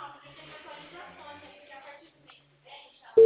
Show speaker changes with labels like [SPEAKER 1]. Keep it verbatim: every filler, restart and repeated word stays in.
[SPEAKER 1] Ó, você tem atualizações aí, porque a partir do mês que vem já